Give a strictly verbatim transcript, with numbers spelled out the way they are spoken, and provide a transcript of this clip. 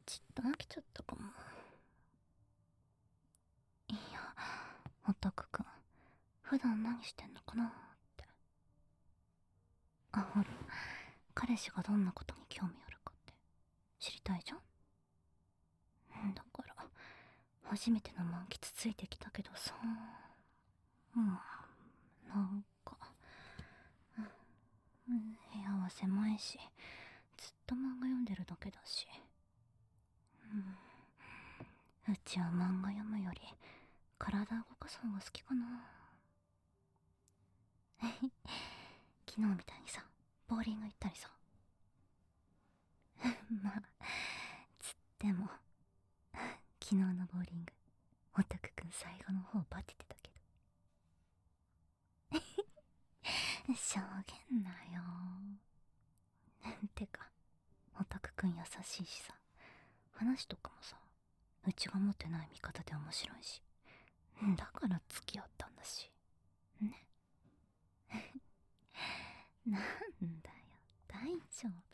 ちっと飽きちゃったかも。いや、オタクくん、普段何してんのかなって。あ、ほら、彼氏がどんなことに興味あるかって知りたいじゃん。だから、初めての満喫ついてきたけどさ、うん、なんか、うん、部屋は狭いし、ずっと漫画読んでるだけだし、うん、うちは漫画読むより体動かす方が好きかな。昨日みたいにさ、ボーリング行ったりさ。まあ、つっても、昨日のボーリング、オタクくん最後の方バテてたけど。証言なよ。てか、オタクくん優しいしさ、話とかもさ、うちが持ってない見方で面白いし、だから付き合ったんだし。ね。なんだよ、大丈夫。